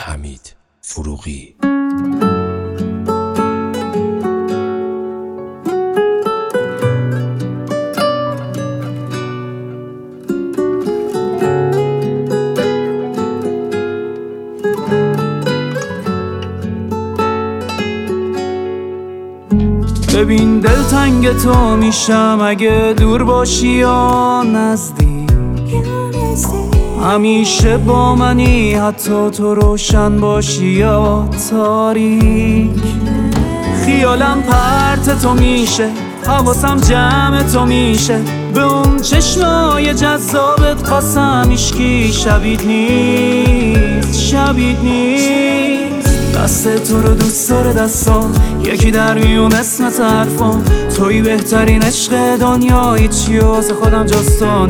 حمید فروغی. ببین دلتنگ تو میشم اگه دور باشی یا نزدیک، همیشه با منی حتی تو روشن باشی یا تاریک. خیالم پرت تو میشه، حواسم جمع تو میشه، به اون چشمای جذابت قسم ایشکی شبیه نیست، شبیه نیست. دست تو رو دوست داره دستان، یکی در میون اسمت حرفان، توی بهترین عشق دنیا، هیچی واسه خودم جز تو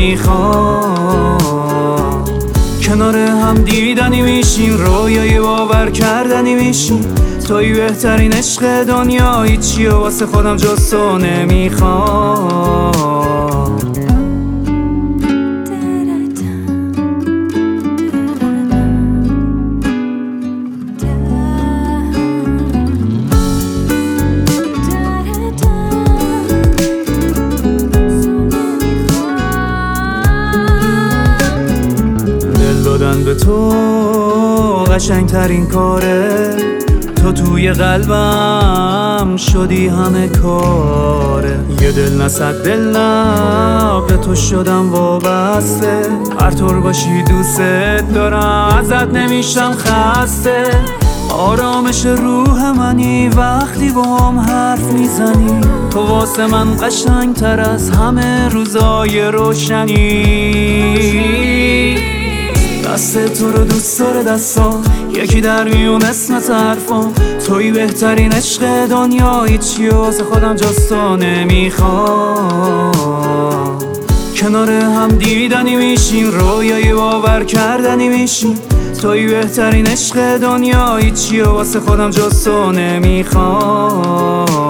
نمیخوام. کنار هم دیدنی میشیم، رویای باور کردنی میشیم، توی بهترین عشق دنیا، هیچی واسه خودم جز تو نمیخوام. به تو قشنگترین کاره، تو توی قلبم شدی همه کاره. یه دل نصد دل نه، به تو شدم وابسته، هر طور باشی دوست دارم، ازت نمیشم خسته. آرامش روح منی وقتی با هم حرف میزنی، تو واسه من قشنگتر از همه روزای روشنی. دست تو رو دوست داره دستان، یکی در میون اسمت حرفان، توی بهترین عشق دنیا، هیچی واسه خودم جز تو نمیخوام. کنار هم دیدنی میشیم، رویای باور کردنی میشیم، توی بهترین عشق دنیا، هیچی واسه خودم جز تو نمیخوام.